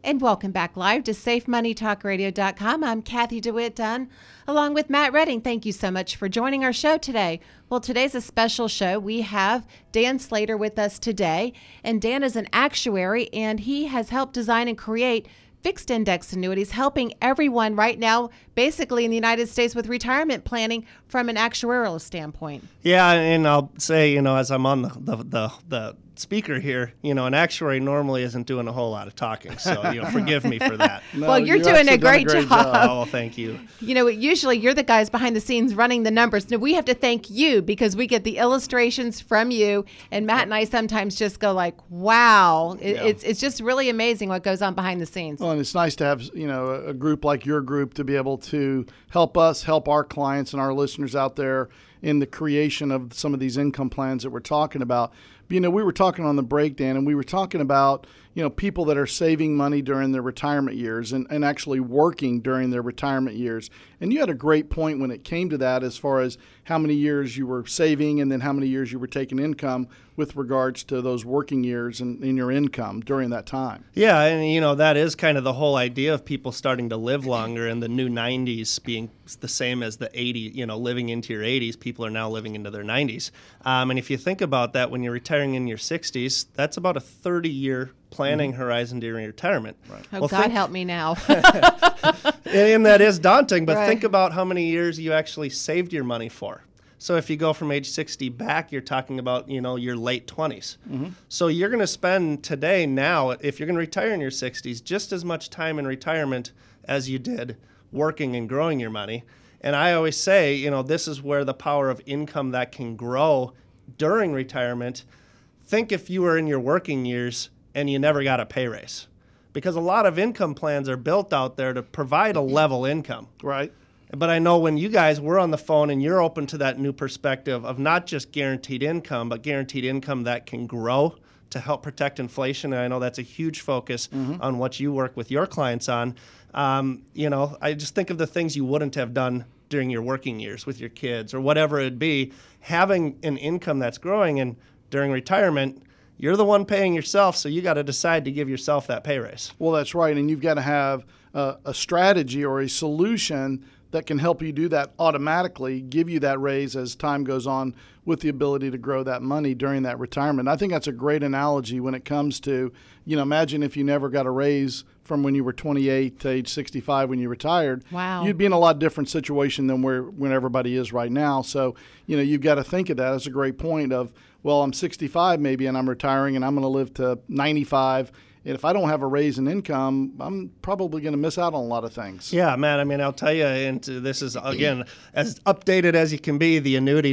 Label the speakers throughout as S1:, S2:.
S1: And welcome back live to SafeMoneyTalkRadio.com. I'm Kathy DeWitt Dunn, along with Matt Redding. Thank you so much for joining our show today. Well, today's a special show. We have Dan Slater with us today, and Dan is an actuary, and he has helped design and create fixed index annuities, helping everyone right now, basically in the United States, with retirement planning from an actuarial standpoint.
S2: Yeah, and I'll say, as I'm on the speaker here, an actuary normally isn't doing a whole lot of talking, so forgive me for that.
S1: No, well, you're doing a great job.
S2: Oh, thank you.
S1: Usually you're the guys behind the scenes running the numbers. No, we have to thank you because we get the illustrations from you, and Matt and I sometimes just go like, wow. It's just really amazing what goes on behind the scenes.
S3: Well, and it's nice to have, a group like your group to be able to help us, help our clients and our listeners out there in the creation of some of these income plans that we're talking about. We were talking on the break, Dan, and we were talking about, people that are saving money during their retirement years and actually working during their retirement years. And you had a great point when it came to that as far as how many years you were saving and then how many years you were taking income with regards to those working years and in your income during that time.
S2: Yeah, and that is kind of the whole idea of people starting to live longer, and the new 90s being the same as the 80s, living into your 80s, people are now living into their 90s. And if you think about that, when you're retiring in your 60s, that's about a 30-year planning horizon during retirement.
S1: Right. Oh, well, God help me now.
S2: And that is daunting, but
S1: right.
S2: Think about how many years you actually saved your money for. So if you go from age 60 back, you're talking about, your late 20s. Mm-hmm. So you're going to spend today now, if you're going to retire in your 60s, just as much time in retirement as you did working and growing your money. And I always say, this is where the power of income that can grow during retirement. Think if you were in your working years and you never got a pay raise. Because a lot of income plans are built out there to provide a level income.
S3: Right.
S2: But I know when you guys were on the phone and you're open to that new perspective of not just guaranteed income, but guaranteed income that can grow to help protect inflation. And I know that's a huge focus on what you work with your clients on. I just think of the things you wouldn't have done during your working years with your kids or whatever it'd be. Having an income that's growing, and during retirement, you're the one paying yourself, so you got to decide to give yourself that pay raise.
S3: Well, that's right, and you've got to have a strategy or a solution that can help you do that automatically, give you that raise as time goes on with the ability to grow that money during that retirement. I think that's a great analogy when it comes to, imagine if you never got a raise from when you were 28 to age 65 when you retired.
S1: Wow.
S3: You'd be in a lot different situation than when everybody is right now. So, you've got to think of that. That's a great point of, well, I'm 65 maybe and I'm retiring and I'm going to live to 95. And if I don't have a raise in income, I'm probably going to miss out on a lot of things.
S2: Yeah, man. I'll tell you, and this is, again, as updated as you can be, the annuity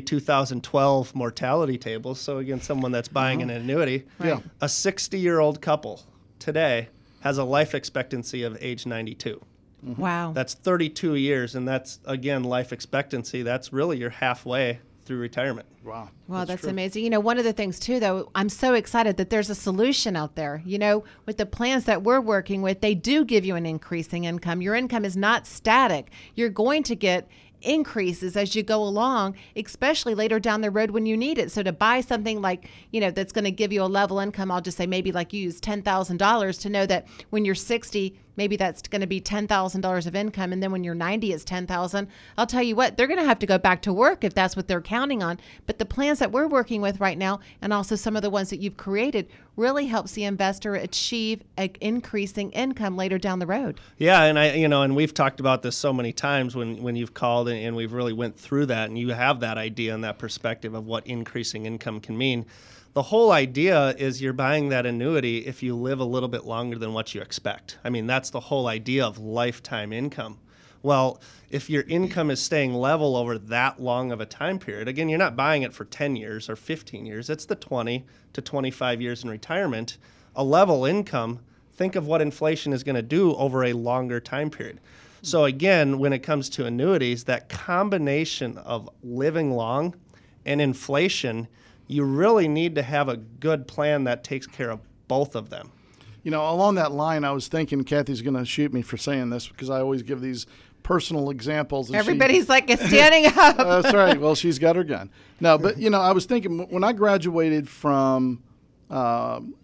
S2: 2012 mortality table. So, again, someone that's buying an annuity.
S3: Yeah.
S2: A 60-year-old couple today has a life expectancy of age 92.
S1: Mm-hmm. Wow.
S2: That's 32 years, and that's, again, life expectancy. That's really you're halfway through retirement.
S3: Wow.
S1: Wow, that's amazing. One of the things, too, though, I'm so excited that there's a solution out there. With the plans that we're working with, they do give you an increasing income. Your income is not static. You're going to get increases as you go along, especially later down the road when you need it. So to buy something like, that's going to give you a level income, I'll just say maybe like you use $10,000 to know that when you're 60, maybe that's going to be $10,000 of income. And then when you're 90, it's $10,000. I'll tell you what, they're going to have to go back to work if that's what they're counting on. But the plans that we're working with right now, and also some of the ones that you've created, really helps the investor achieve an increasing income later down the road.
S2: Yeah, and and we've talked about this so many times when you've called and we've really went through that, and you have that idea and that perspective of what increasing income can mean. The whole idea is you're buying that annuity if you live a little bit longer than what you expect. That's the whole idea of lifetime income. Well, if your income is staying level over that long of a time period, again, you're not buying it for 10 years or 15 years. It's the 20 to 25 years in retirement. A level income, think of what inflation is going to do over a longer time period. So again, when it comes to annuities, that combination of living long and inflation, you really need to have a good plan that takes care of both of them.
S3: Along that line, I was thinking Kathy's going to shoot me for saying this because I always give these personal examples. And
S1: everybody's like standing up.
S3: That's right. Well, she's got her gun. No, but, I was thinking when I graduated from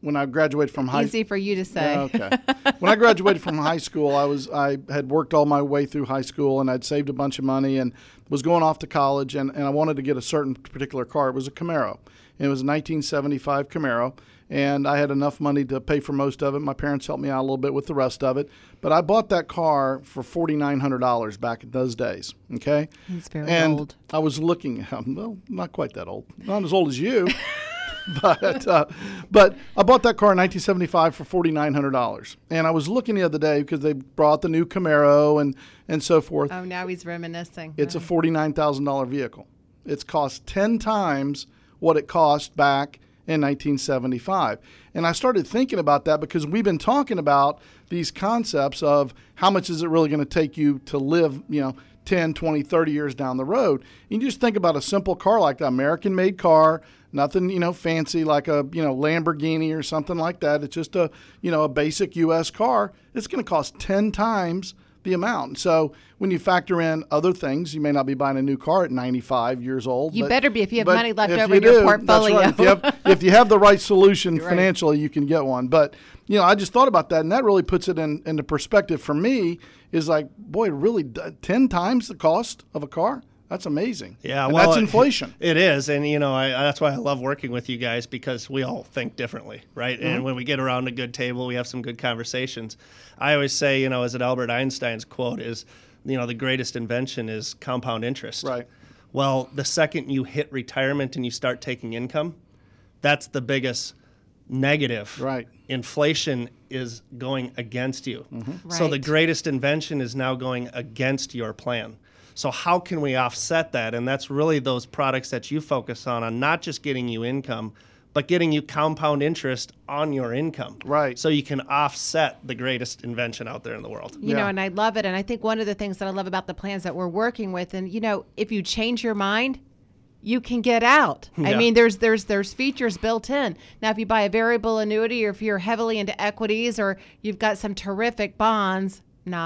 S3: when I graduated from high school.
S1: Easy for you to say.
S3: Yeah, okay. When I graduated from high school, I had worked all my way through high school, and I'd saved a bunch of money and was going off to college, and I wanted to get a certain particular car. It was a Camaro. And it was a 1975 Camaro, and I had enough money to pay for most of it. My parents helped me out a little bit with the rest of it. But I bought that car for $4,900 back in those days, okay?
S1: He's very
S3: and
S1: old.
S3: I was looking, well, not quite that old. Not as old as you. But I bought that car in 1975 for $4,900. And I was looking the other day because they brought the new Camaro and so forth.
S1: Oh, now he's reminiscing.
S3: It's a $49,000 vehicle. It's cost 10 times what it cost back in 1975. And I started thinking about that because we've been talking about these concepts of how much is it really going to take you to live, 10, 20, 30 years down the road. You just think about a simple car like that, American-made car, nothing, fancy like a, Lamborghini or something like that. It's just a basic U.S. car. It's going to cost 10 times the amount. So when you factor in other things, you may not be buying a new car at 95 years old.
S1: You better be if you have money left over in your portfolio.
S3: That's right. If you have the right solution financially, you can get one. But, I just thought about that, and that really puts it into perspective for me is like, boy, really 10 times the cost of a car? That's amazing.
S2: Yeah,
S3: and that's inflation.
S2: It is, and that's why I love working with you guys because we all think differently, right? Mm-hmm. And when we get around a good table, we have some good conversations. I always say, is it Albert Einstein's quote is, the greatest invention is compound interest.
S3: Right.
S2: Well, the second you hit retirement and you start taking income, that's the biggest negative.
S3: Right.
S2: Inflation is going against you.
S3: Mm-hmm.
S2: So the
S1: Right.
S2: greatest invention is now going against your plan. So how can we offset that? And that's really those products that you focus on not just getting you income, but getting you compound interest on your income.
S3: Right.
S2: So you can offset the greatest invention out there in the world.
S1: You know, and I love it. And I think one of the things that I love about the plans that we're working with, and, if you change your mind, you can get out.
S2: Yeah.
S1: I mean, there's features built in. Now, if you buy a variable annuity or if you're heavily into equities or you've got some terrific bonds,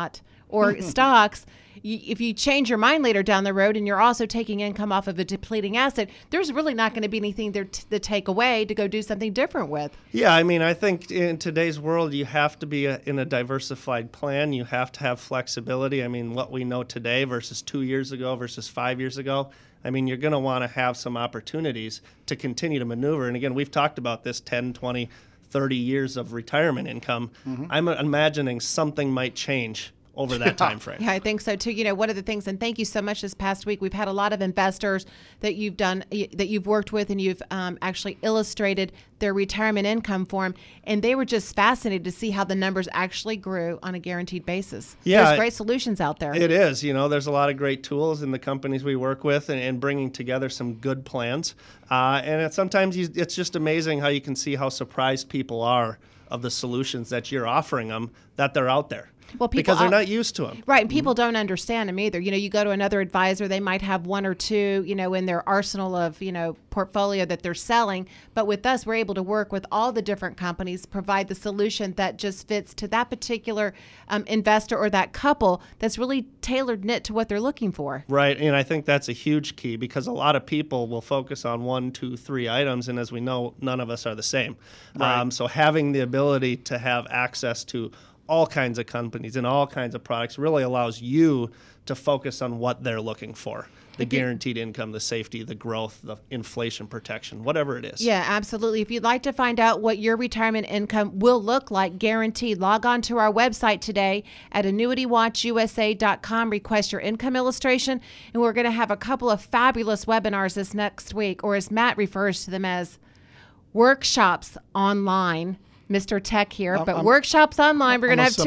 S1: or stocks, if you change your mind later down the road and you're also taking income off of a depleting asset, there's really not going to be anything there to take away to go do something different with.
S2: Yeah, I mean, I think in today's world, you have to be in a diversified plan. You have to have flexibility. I mean, what we know today versus 2 years ago versus 5 years ago, I mean, you're going to want to have some opportunities to continue to maneuver. And again, we've talked about this 10, 20, 30 years of retirement income. Mm-hmm. I'm imagining something might change over that time frame.
S1: Yeah, I think so too. One of the things, and thank you so much this past week, we've had a lot of investors that you've worked with, and you've actually illustrated their retirement income form, and they were just fascinated to see how the numbers actually grew on a guaranteed basis.
S2: Yeah,
S1: there's great solutions out there.
S2: It is. There's a lot of great tools in the companies we work with, and bringing together some good plans. And sometimes it's just amazing how you can see how surprised people are of the solutions that you're offering them, that they're out there.
S1: Well,
S2: because they're not used to them.
S1: Right, and people don't understand them either. You go to another advisor, they might have one or two, in their arsenal of, portfolio that they're selling. But with us, we're able to work with all the different companies, provide the solution that just fits to that particular investor or that couple that's really tailored knit to what they're looking for.
S2: Right, and I think that's a huge key because a lot of people will focus on 1, 2, 3 items, and as we know, none of us are the same.
S3: Right.
S2: So having the ability to have access to all kinds of companies and all kinds of products really allows you to focus on what they're looking for. The guaranteed income, the safety, the growth, the inflation protection, whatever it is.
S1: Yeah, absolutely. If you'd like to find out what your retirement income will look like, guaranteed, log on to our website today at annuitywatchusa.com, request your income illustration, and we're going to have a couple of fabulous webinars this next week, or as Matt refers to them as workshops online. Mr. Tech here, but workshops online. We're going to have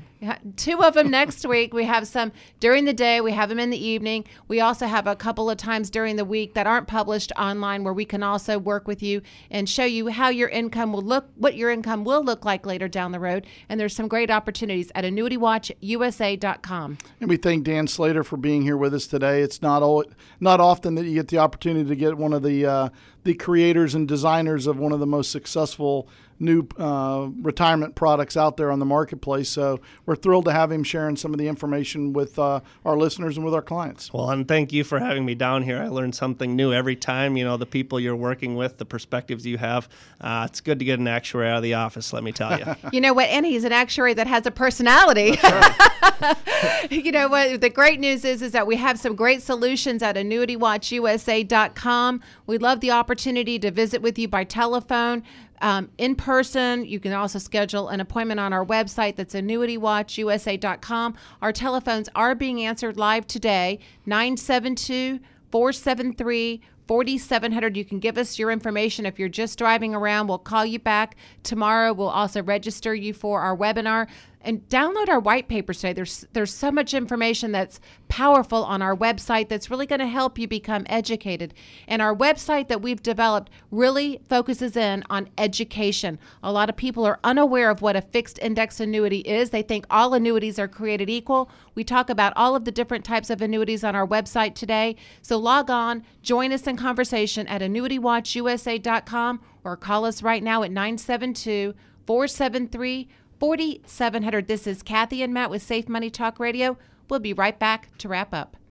S1: two of them next week. We have some during the day. We have them in the evening. We also have a couple of times during the week that aren't published online where we can also work with you and show you how your income will look, what your income will look like later down the road. And there's some great opportunities at annuitywatchusa.com.
S3: And we thank Dan Slater for being here with us today. It's not often that you get the opportunity to get one of the the creators and designers of one of the most successful new retirement products out there on the marketplace. So we're thrilled to have him sharing some of the information with our listeners and with our clients.
S2: Well, and thank you for having me down here. I learn something new every time. The people you're working with, the perspectives you have. It's good to get an actuary out of the office, let me tell you.
S1: You know what? And he's an actuary that has a personality. You know what? The great news is that we have some great solutions at AnnuityWatchUSA.com. We love the opportunity to visit with you by telephone. In person. You can also schedule an appointment on our website. That's AnnuityWatchUSA.com. Our telephones are being answered live today, 972-473-4700. You can give us your information if you're just driving around. We'll call you back tomorrow. We'll also register you for our webinar. And download our white papers today. There's so much information that's powerful on our website that's really going to help you become educated. And our website that we've developed really focuses in on education. A lot of people are unaware of what a fixed index annuity is. They think all annuities are created equal. We talk about all of the different types of annuities on our website today. So log on, join us in conversation at AnnuityWatchUSA.com or call us right now at 972-473-4700. This is Kathy and Matt with Safe Money Talk Radio. We'll be right back to wrap up.